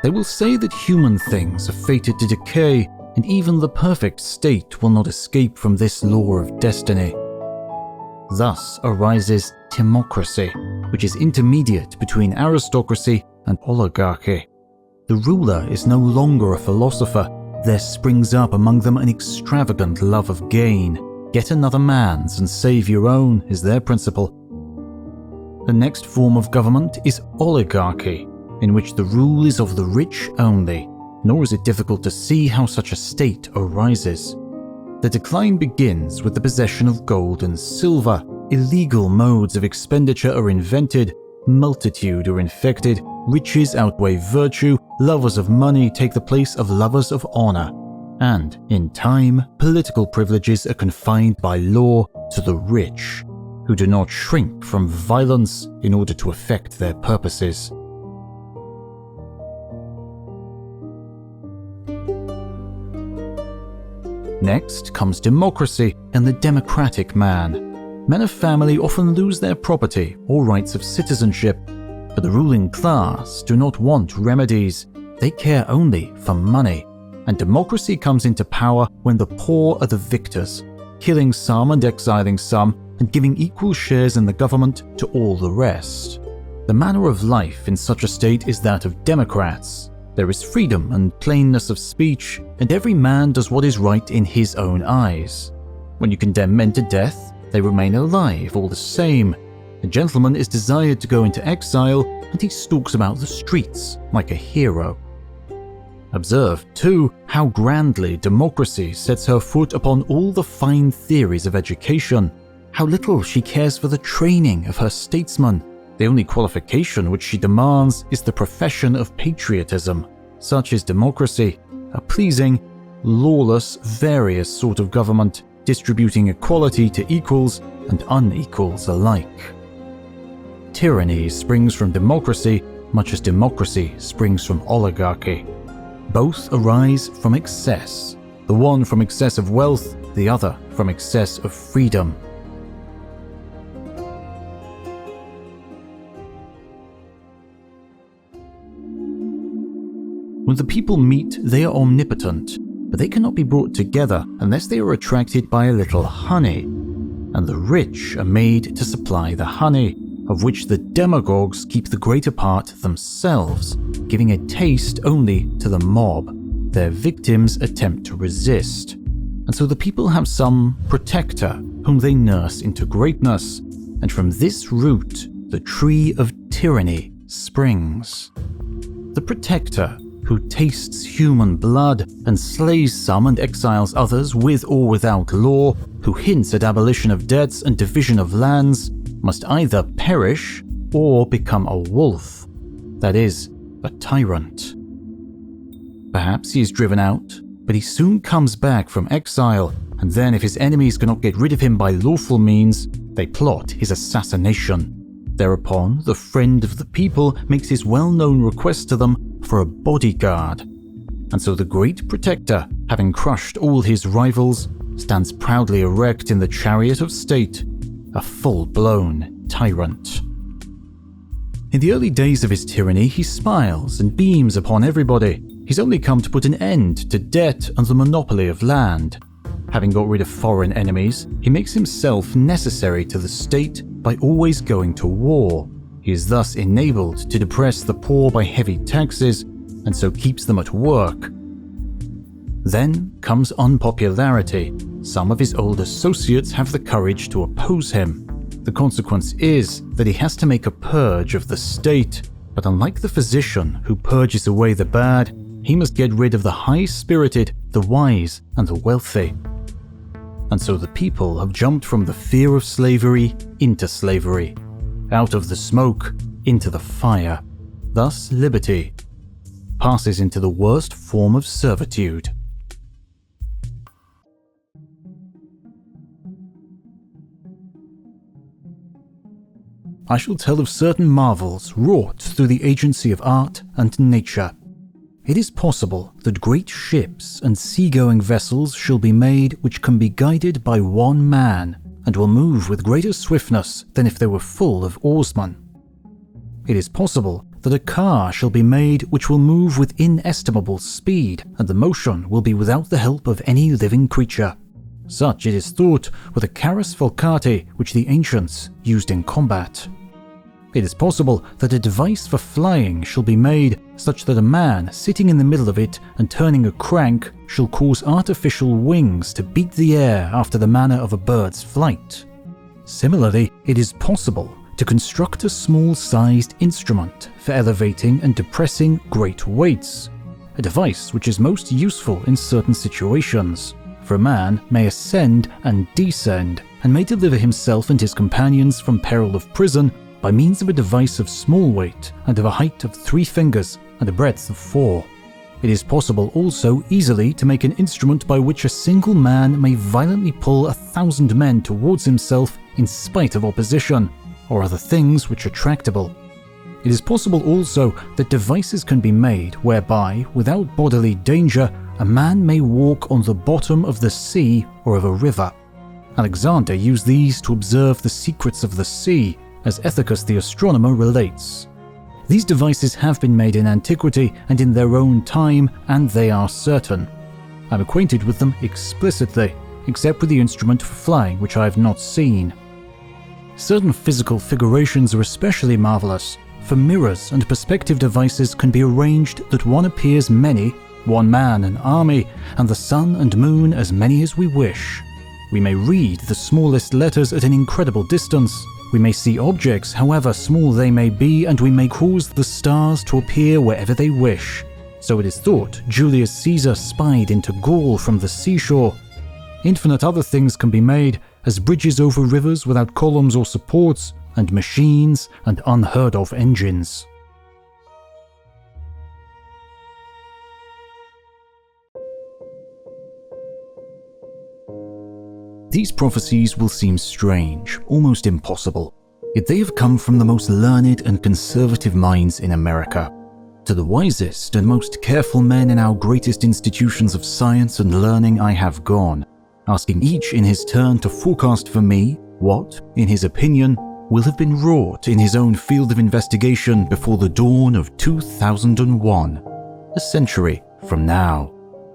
They will say that human things are fated to decay, and even the perfect state will not escape from this law of destiny. Thus arises timocracy, which is intermediate between aristocracy and oligarchy. The ruler is no longer a philosopher. There springs up among them an extravagant love of gain. Get another man's and save your own is their principle. The next form of government is oligarchy, in which the rule is of the rich only, nor is it difficult to see how such a state arises. The decline begins with the possession of gold and silver. Illegal modes of expenditure are invented, multitude are infected, riches outweigh virtue, lovers of money take the place of lovers of honor, and, in time, political privileges are confined by law to the rich, who do not shrink from violence in order to effect their purposes. Next comes democracy and the democratic man. Men of family often lose their property or rights of citizenship, but the ruling class do not want remedies. They care only for money, and democracy comes into power when the poor are the victors, killing some and exiling some, and giving equal shares in the government to all the rest. The manner of life in such a state is that of democrats. There is freedom and plainness of speech, and every man does what is right in his own eyes. When you condemn men to death, they remain alive all the same. A gentleman is desired to go into exile, and he stalks about the streets like a hero. Observe, too, how grandly democracy sets her foot upon all the fine theories of education, how little she cares for the training of her statesmen. The only qualification which she demands is the profession of patriotism. Such is democracy, a pleasing, lawless, various sort of government, distributing equality to equals and unequals alike. Tyranny springs from democracy, much as democracy springs from oligarchy. Both arise from excess, the one from excess of wealth, the other from excess of freedom. When the people meet, they are omnipotent, but they cannot be brought together unless they are attracted by a little honey, and the rich are made to supply the honey, of which the demagogues keep the greater part themselves, giving a taste only to the mob. Their victims attempt to resist, and so the people have some protector whom they nurse into greatness, and from this root the tree of tyranny springs. The protector, who tastes human blood and slays some and exiles others with or without law, who hints at abolition of debts and division of lands, must either perish or become a wolf, that is, a tyrant. Perhaps he is driven out, but he soon comes back from exile, and then if his enemies cannot get rid of him by lawful means, they plot his assassination. Thereupon, the friend of the people makes his well-known request to them for a bodyguard, and so the great protector, having crushed all his rivals, stands proudly erect in the chariot of state, a full-blown tyrant. In the early days of his tyranny, he smiles and beams upon everybody. He's only come to put an end to debt and the monopoly of land. Having got rid of foreign enemies, he makes himself necessary to the state by always going to war. He is thus enabled to depress the poor by heavy taxes, and so keeps them at work. Then comes unpopularity. Some of his old associates have the courage to oppose him. The consequence is that he has to make a purge of the state, but unlike the physician who purges away the bad, he must get rid of the high-spirited, the wise, and the wealthy. And so the people have jumped from the fear of slavery into slavery, out of the smoke into the fire. Thus liberty passes into the worst form of servitude. I shall tell of certain marvels wrought through the agency of art and nature. It is possible that great ships and sea-going vessels shall be made which can be guided by one man, and will move with greater swiftness than if they were full of oarsmen. It is possible that a car shall be made which will move with inestimable speed, and the motion will be without the help of any living creature. Such, it is thought, were the carus falcati which the ancients used in combat. It is possible that a device for flying shall be made such that a man sitting in the middle of it and turning a crank shall cause artificial wings to beat the air after the manner of a bird's flight. Similarly, it is possible to construct a small-sized instrument for elevating and depressing great weights, a device which is most useful in certain situations, for a man may ascend and descend and may deliver himself and his companions from peril of prison by means of a device of small weight and of a height of 3 fingers and a breadth of 4. It is possible also easily to make an instrument by which a single man may violently pull 1,000 men towards himself in spite of opposition, or other things which are tractable. It is possible also that devices can be made whereby, without bodily danger, a man may walk on the bottom of the sea or of a river. Alexander used these to observe the secrets of the sea, as Ethicus the astronomer relates. These devices have been made in antiquity and in their own time, and they are certain. I'm acquainted with them explicitly, except with the instrument for flying, which I have not seen. Certain physical figurations are especially marvelous, for mirrors and perspective devices can be arranged that one appears many, one man an army, and the sun and moon as many as we wish. We may read the smallest letters at an incredible distance. We may see objects, however small they may be, and we may cause the stars to appear wherever they wish. So it is thought Julius Caesar spied into Gaul from the seashore. Infinite other things can be made, as bridges over rivers without columns or supports, and machines and unheard of engines. These prophecies will seem strange, almost impossible, yet they have come from the most learned and conservative minds in America. To the wisest and most careful men in our greatest institutions of science and learning I have gone, asking each in his turn to forecast for me what, in his opinion, will have been wrought in his own field of investigation before the dawn of 2001, a century from now.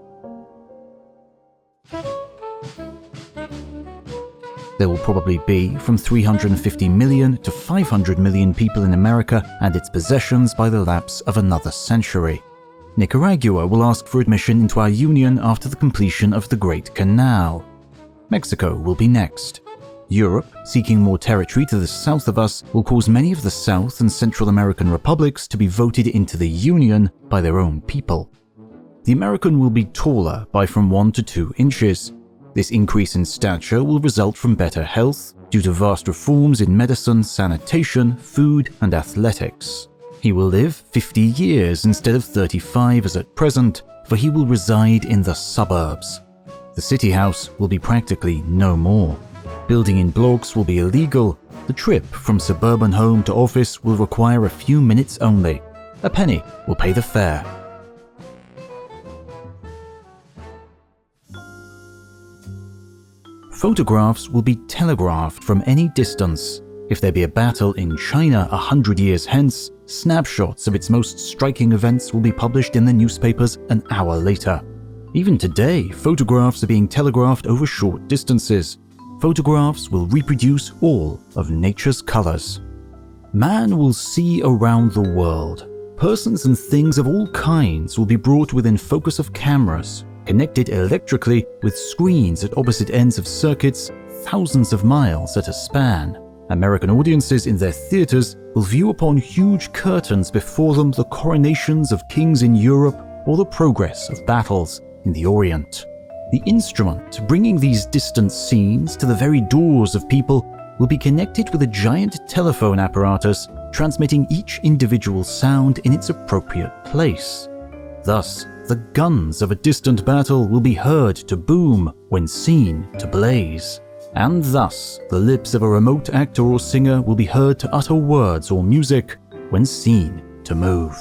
There will probably be from 350 million to 500 million people in America and its possessions by the lapse of another century. Nicaragua will ask for admission into our union after the completion of the Great Canal. Mexico will be next. Europe, seeking more territory to the south of us, will cause many of the South and Central American republics to be voted into the Union by their own people. The American will be taller by from 1 to 2 inches. This increase in stature will result from better health due to vast reforms in medicine, sanitation, food, and athletics. He will live 50 years instead of 35 as at present, for he will reside in the suburbs. The city house will be practically no more. Building in blocks will be illegal. The trip from suburban home to office will require a few minutes only. A penny will pay the fare. Photographs will be telegraphed from any distance. If there be a battle in China 100 years hence, snapshots of its most striking events will be published in the newspapers an hour later. Even today, photographs are being telegraphed over short distances. Photographs will reproduce all of nature's colors. Man will see around the world. Persons and things of all kinds will be brought within focus of cameras, connected electrically with screens at opposite ends of circuits thousands of miles at a span. American audiences in their theaters will view upon huge curtains before them the coronations of kings in Europe or the progress of battles in the Orient. The instrument bringing these distant scenes to the very doors of people will be connected with a giant telephone apparatus transmitting each individual sound in its appropriate place. Thus, the guns of a distant battle will be heard to boom when seen to blaze. And thus, the lips of a remote actor or singer will be heard to utter words or music when seen to move.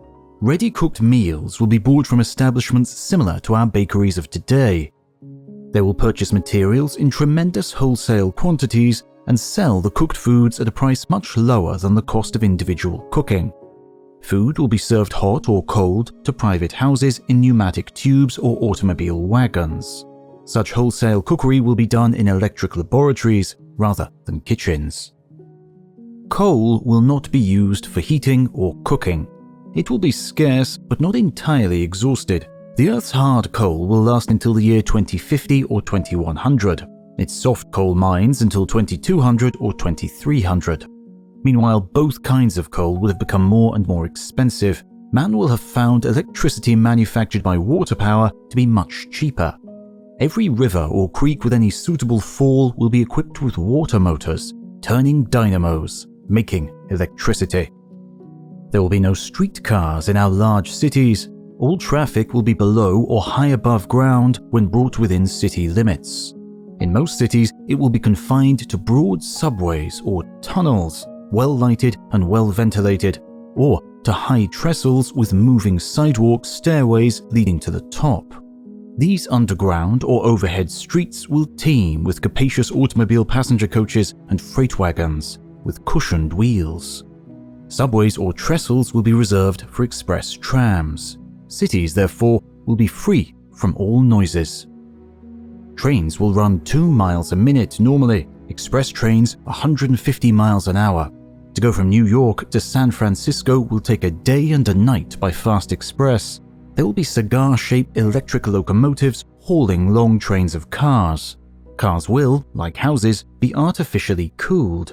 Ready-cooked meals will be bought from establishments similar to our bakeries of today. They will purchase materials in tremendous wholesale quantities and sell the cooked foods at a price much lower than the cost of individual cooking. Food will be served hot or cold to private houses in pneumatic tubes or automobile wagons. Such wholesale cookery will be done in electric laboratories rather than kitchens. Coal will not be used for heating or cooking. It will be scarce but not entirely exhausted. The Earth's hard coal will last until the year 2050 or 2100. Its soft coal mines until 2200 or 2300. Meanwhile, both kinds of coal will have become more and more expensive. Man will have found electricity manufactured by water power to be much cheaper. Every river or creek with any suitable fall will be equipped with water motors, turning dynamos, making electricity. There will be no streetcars in our large cities. All traffic will be below or high above ground when brought within city limits. In most cities, it will be confined to broad subways or tunnels, well lighted and well ventilated, or to high trestles with moving sidewalk stairways leading to the top. These underground or overhead streets will teem with capacious automobile passenger coaches and freight wagons with cushioned wheels. Subways or trestles will be reserved for express trams. Cities, therefore, will be free from all noises. Trains will run 2 miles a minute normally, express trains 150 miles an hour. To go from New York to San Francisco will take a day and a night by fast express. There will be cigar-shaped electric locomotives hauling long trains of cars. Cars will, like houses, be artificially cooled.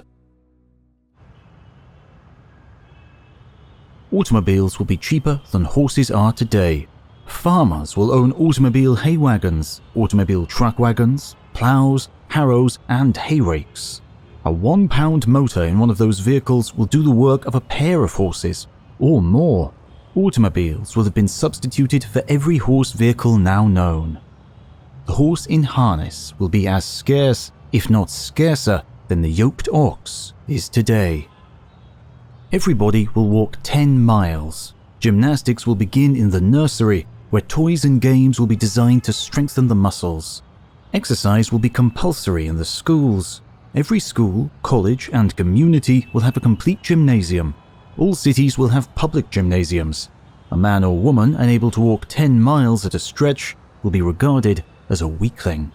Automobiles will be cheaper than horses are today. Farmers will own automobile hay wagons, automobile truck wagons, plows, harrows, and hay rakes. A 1-pound motor in one of those vehicles will do the work of a pair of horses, or more. Automobiles will have been substituted for every horse vehicle now known. The horse in harness will be as scarce, if not scarcer, than the yoked ox is today. Everybody will walk 10 miles. Gymnastics will begin in the nursery, where toys and games will be designed to strengthen the muscles. Exercise will be compulsory in the schools. Every school, college, and community will have a complete gymnasium. All cities will have public gymnasiums. A man or woman unable to walk 10 miles at a stretch will be regarded as a weakling.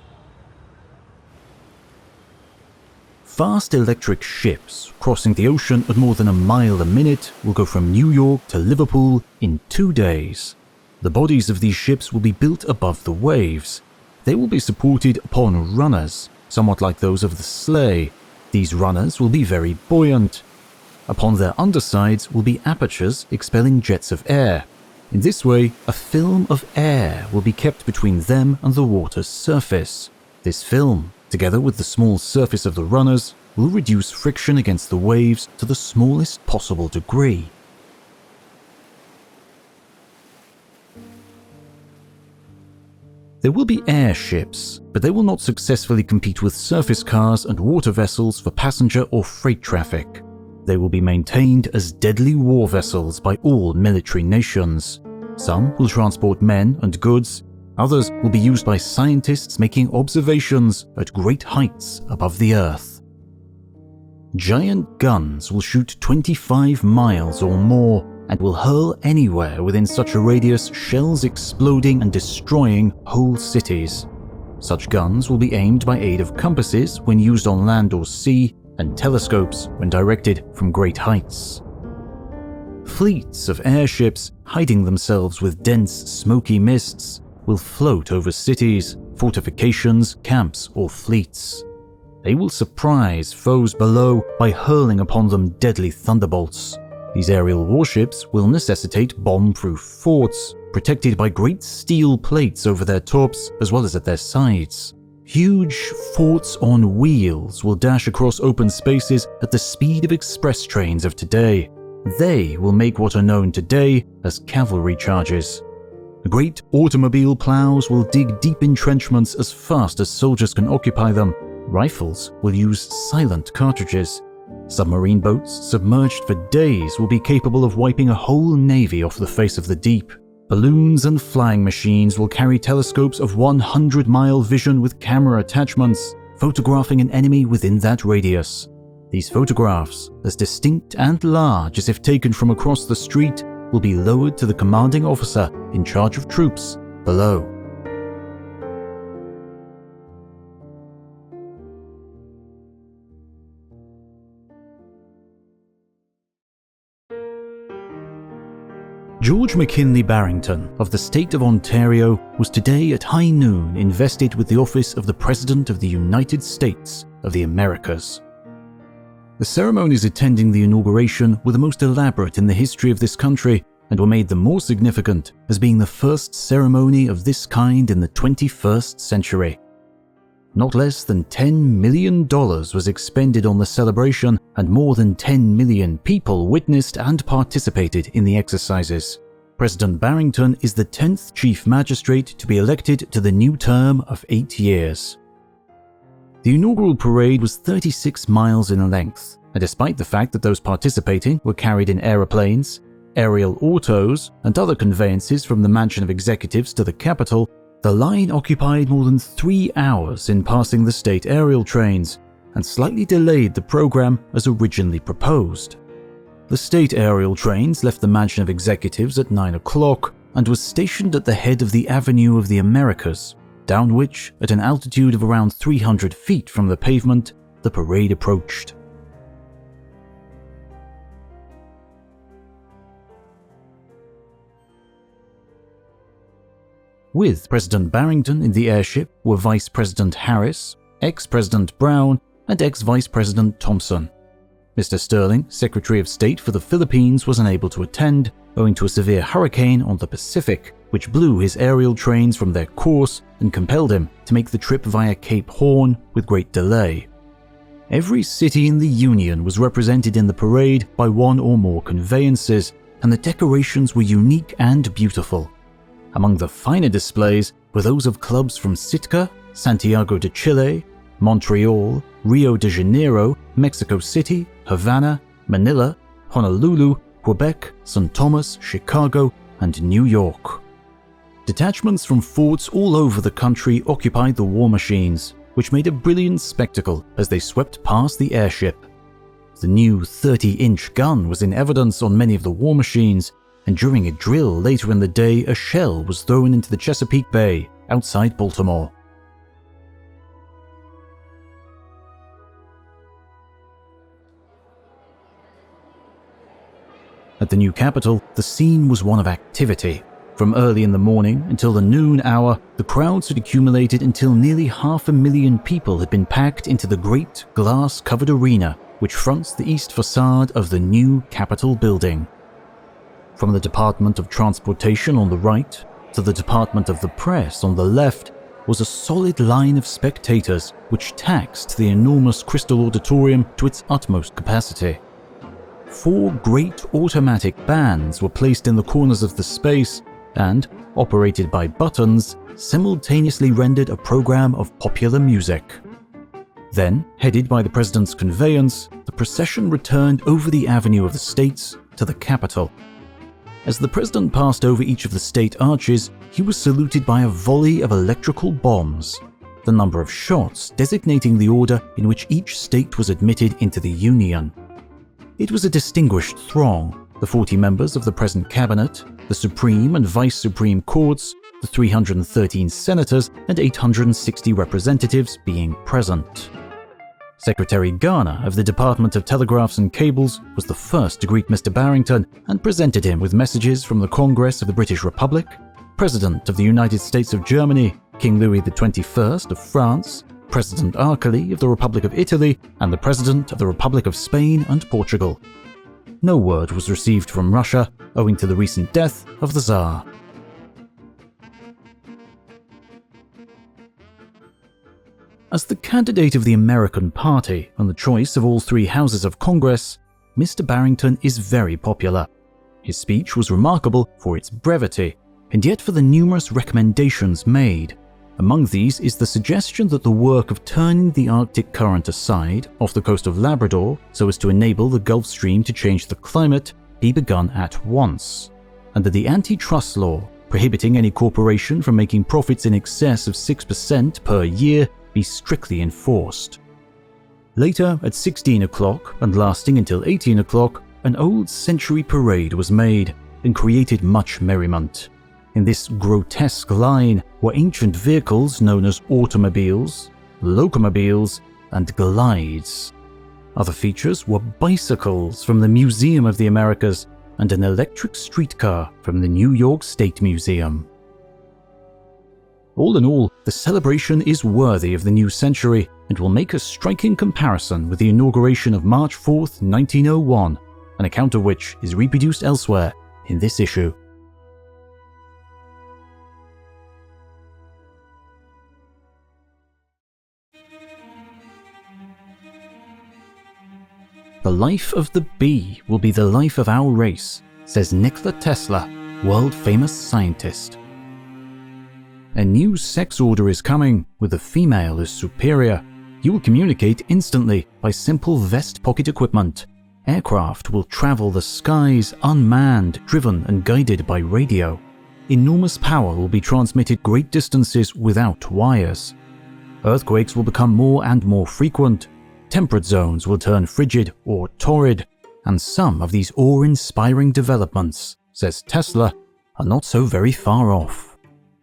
Fast electric ships crossing the ocean at more than a mile a minute will go from New York to Liverpool in 2 days. The bodies of these ships will be built above the waves. They will be supported upon runners, somewhat like those of the sleigh. These runners will be very buoyant. Upon their undersides will be apertures expelling jets of air. In this way, a film of air will be kept between them and the water's surface. This film, together with the small surface of the runners, will reduce friction against the waves to the smallest possible degree. There will be airships, but they will not successfully compete with surface cars and water vessels for passenger or freight traffic. They will be maintained as deadly war vessels by all military nations. Some will transport men and goods. Others will be used by scientists making observations at great heights above the Earth. Giant guns will shoot 25 miles or more and will hurl anywhere within such a radius, shells exploding and destroying whole cities. Such guns will be aimed by aid of compasses when used on land or sea, and telescopes when directed from great heights. Fleets of airships, hiding themselves with dense, smoky mists, will float over cities, fortifications, camps, or fleets. They will surprise foes below by hurling upon them deadly thunderbolts. These aerial warships will necessitate bomb-proof forts, protected by great steel plates over their tops as well as at their sides. Huge forts on wheels will dash across open spaces at the speed of express trains of today. They will make what are known today as cavalry charges. Great automobile plows will dig deep entrenchments as fast as soldiers can occupy them. Rifles will use silent cartridges. Submarine boats submerged for days will be capable of wiping a whole navy off the face of the deep. Balloons and flying machines will carry telescopes of 100-mile vision with camera attachments, photographing an enemy within that radius. These photographs, as distinct and large as if taken from across the street, will be lowered to the commanding officer in charge of troops below. George McKinley Barrington of the state of Ontario was today at high noon invested with the office of the President of the United States of the Americas. The ceremonies attending the inauguration were the most elaborate in the history of this country and were made the more significant as being the first ceremony of this kind in the 21st century. Not less than $10 million was expended on the celebration, and more than 10 million people witnessed and participated in the exercises. President Barrington is the 10th Chief Magistrate to be elected to the new term of 8 years. The inaugural parade was 36 miles in length, and despite the fact that those participating were carried in aeroplanes, aerial autos, and other conveyances from the Mansion of Executives to the Capitol, the line occupied more than 3 hours in passing the state aerial trains and slightly delayed the program as originally proposed. The state aerial trains left the Mansion of Executives at 9 o'clock and was stationed at the head of the Avenue of the Americas, down which, at an altitude of around 300 feet from the pavement, the parade approached. With President Barrington in the airship were Vice President Harris, ex-President Brown, and ex-Vice President Thompson. Mr. Sterling, Secretary of State for the Philippines, was unable to attend owing to a severe hurricane on the Pacific, which blew his aerial trains from their course and compelled him to make the trip via Cape Horn with great delay. Every city in the Union was represented in the parade by one or more conveyances, and the decorations were unique and beautiful. Among the finer displays were those of clubs from Sitka, Santiago de Chile, Montreal, Rio de Janeiro, Mexico City, Havana, Manila, Honolulu, Quebec, St. Thomas, Chicago, and New York. Detachments from forts all over the country occupied the war machines, which made a brilliant spectacle as they swept past the airship. The new 30-inch gun was in evidence on many of the war machines, and during a drill later in the day, a shell was thrown into the Chesapeake Bay outside Baltimore. At the new capital, the scene was one of activity. From early in the morning until the noon hour, the crowds had accumulated until nearly 500,000 people had been packed into the great glass-covered arena which fronts the east facade of the new Capitol building. From the Department of Transportation on the right to the Department of the Press on the left was a solid line of spectators which taxed the enormous Crystal Auditorium to its utmost capacity. 4 great automatic bands were placed in the corners of the space and, operated by buttons, simultaneously rendered a program of popular music. Then, headed by the President's conveyance, the procession returned over the Avenue of the States to the Capitol. As the President passed over each of the state arches, he was saluted by a volley of electrical bombs, the number of shots designating the order in which each state was admitted into the Union. It was a distinguished throng, the 40 members of the present cabinet, the Supreme and Vice Supreme Courts, the 313 senators, and 860 representatives being present. Secretary Garner of the Department of Telegraphs and Cables was the first to greet Mr. Barrington and presented him with messages from the Congress of the British Republic, President of the United States of Germany, King Louis XXI of France, President Arcali of the Republic of Italy, and the President of the Republic of Spain and Portugal. No word was received from Russia owing to the recent death of the Tsar. As the candidate of the American Party on the choice of all 3 houses of Congress, Mr. Barrington is very popular. His speech was remarkable for its brevity, and yet for the numerous recommendations made. Among these is the suggestion that the work of turning the Arctic Current aside off the coast of Labrador so as to enable the Gulf Stream to change the climate be begun at once, and that the antitrust law, prohibiting any corporation from making profits in excess of 6% per year be strictly enforced. Later, at 16 o'clock and lasting until 18 o'clock, an old century parade was made and created much merriment. In this grotesque line were ancient vehicles known as automobiles, locomobiles, and glides. Other features were bicycles from the Museum of the Americas and an electric streetcar from the New York State Museum. All in all, the celebration is worthy of the new century and will make a striking comparison with the inauguration of March 4th, 1901, an account of which is reproduced elsewhere in this issue. The life of the bee will be the life of our race, says Nikola Tesla, world-famous scientist. A new sex order is coming, with the female as superior. You will communicate instantly by simple vest pocket equipment. Aircraft will travel the skies unmanned, driven and guided by radio. Enormous power will be transmitted great distances without wires. Earthquakes will become more and more frequent. Temperate zones will turn frigid or torrid, and some of these awe-inspiring developments, says Tesla, are not so very far off.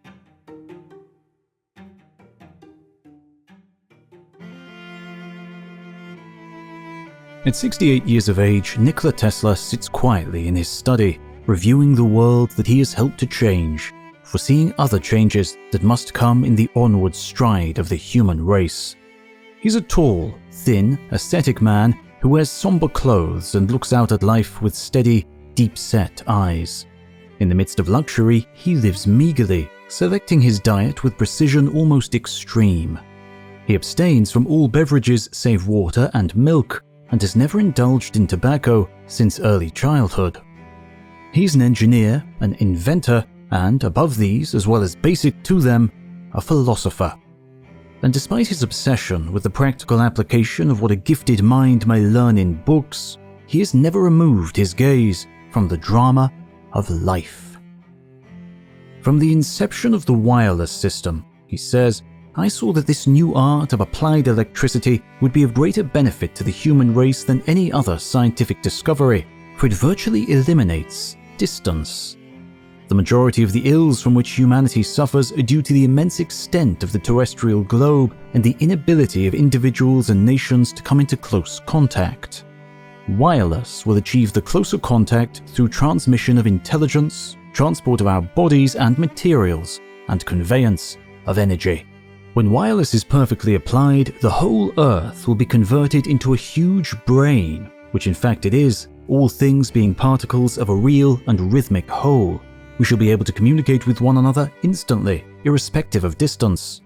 At 68 years of age, Nikola Tesla sits quietly in his study, reviewing the world that he has helped to change, foreseeing other changes that must come in the onward stride of the human race. He's a tall, thin, ascetic man who wears somber clothes and looks out at life with steady, deep-set eyes. In the midst of luxury, he lives meagerly, selecting his diet with precision almost extreme. He abstains from all beverages save water and milk, and has never indulged in tobacco since early childhood. He's an engineer, an inventor, and, above these, as well as basic to them, a philosopher. And despite his obsession with the practical application of what a gifted mind may learn in books, he has never removed his gaze from the drama of life. From the inception of the wireless system, he says, I saw that this new art of applied electricity would be of greater benefit to the human race than any other scientific discovery, for it virtually eliminates distance. The majority of the ills from which humanity suffers are due to the immense extent of the terrestrial globe and the inability of individuals and nations to come into close contact. Wireless will achieve the closer contact through transmission of intelligence, transport of our bodies and materials, and conveyance of energy. When wireless is perfectly applied, the whole Earth will be converted into a huge brain, which in fact it is, all things being particles of a real and rhythmic whole. We shall be able to communicate with one another instantly, irrespective of distance.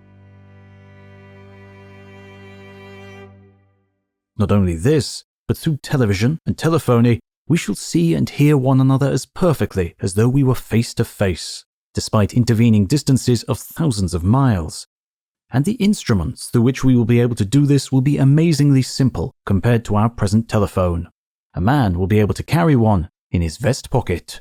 Not only this, but through television and telephony, we shall see and hear one another as perfectly as though we were face to face, despite intervening distances of thousands of miles. And the instruments through which we will be able to do this will be amazingly simple compared to our present telephone. A man will be able to carry one in his vest pocket.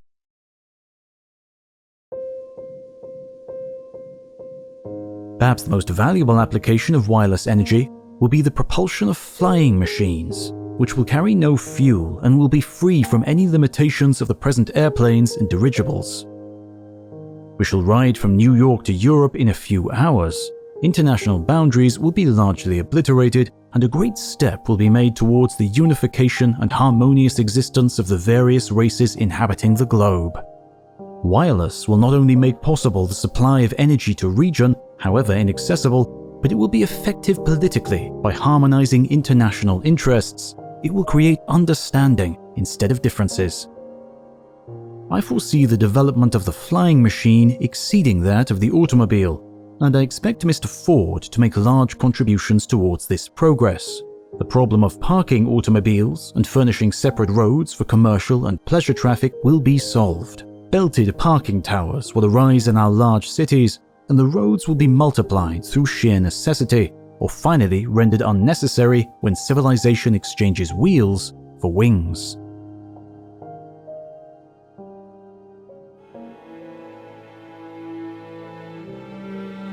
Perhaps the most valuable application of wireless energy will be the propulsion of flying machines, which will carry no fuel and will be free from any limitations of the present airplanes and dirigibles. We shall ride from New York to Europe in a few hours. International boundaries will be largely obliterated, and a great step will be made towards the unification and harmonious existence of the various races inhabiting the globe. Wireless will not only make possible the supply of energy to region, however inaccessible, but it will be effective politically by harmonizing international interests. It will create understanding instead of differences. I foresee the development of the flying machine exceeding that of the automobile, and I expect Mr. Ford to make large contributions towards this progress. The problem of parking automobiles and furnishing separate roads for commercial and pleasure traffic will be solved. Belted parking towers will arise in our large cities, and the roads will be multiplied through sheer necessity, or finally rendered unnecessary when civilization exchanges wheels for wings.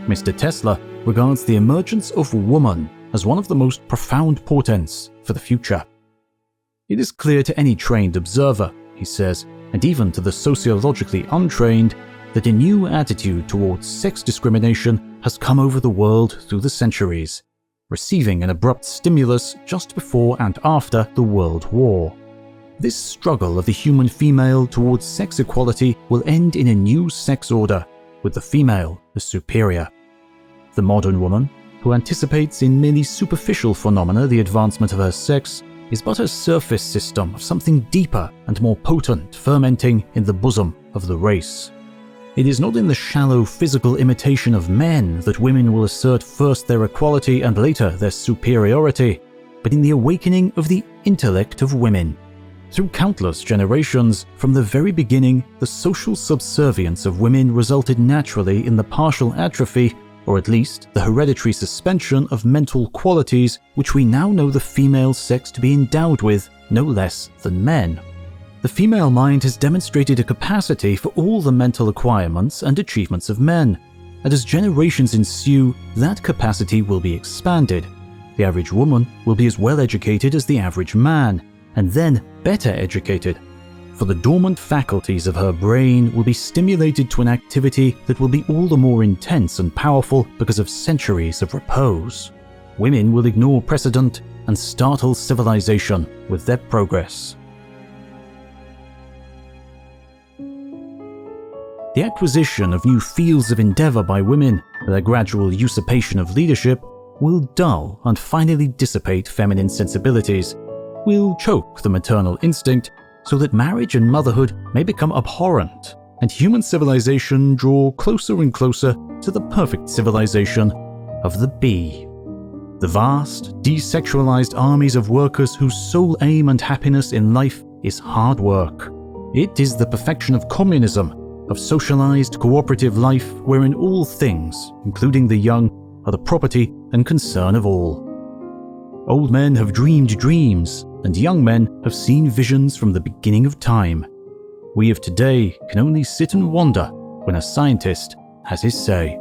Mr. Tesla regards the emergence of woman as one of the most profound portents for the future. It is clear to any trained observer, he says, and even to the sociologically untrained, that a new attitude towards sex discrimination has come over the world through the centuries, receiving an abrupt stimulus just before and after the World War. This struggle of the human female towards sex equality will end in a new sex order, with the female as superior. The modern woman, who anticipates in merely superficial phenomena the advancement of her sex, is but a surface system of something deeper and more potent fermenting in the bosom of the race. It is not in the shallow physical imitation of men that women will assert first their equality and later their superiority, but in the awakening of the intellect of women. Through countless generations, from the very beginning, the social subservience of women resulted naturally in the partial atrophy, or at least the hereditary suspension of mental qualities which we now know the female sex to be endowed with no less than men. The female mind has demonstrated a capacity for all the mental acquirements and achievements of men, and as generations ensue, that capacity will be expanded. The average woman will be as well educated as the average man, and then better educated, for the dormant faculties of her brain will be stimulated to an activity that will be all the more intense and powerful because of centuries of repose. Women will ignore precedent and startle civilization with their progress. The acquisition of new fields of endeavor by women, their gradual usurpation of leadership, will dull and finally dissipate feminine sensibilities, will choke the maternal instinct so that marriage and motherhood may become abhorrent, and human civilization draw closer and closer to the perfect civilization of the bee. The vast, desexualized armies of workers whose sole aim and happiness in life is hard work. It is the perfection of communism, of socialized cooperative life wherein all things, including the young, are the property and concern of all. Old men have dreamed dreams, and young men have seen visions from the beginning of time. We of today can only sit and wonder when a scientist has his say.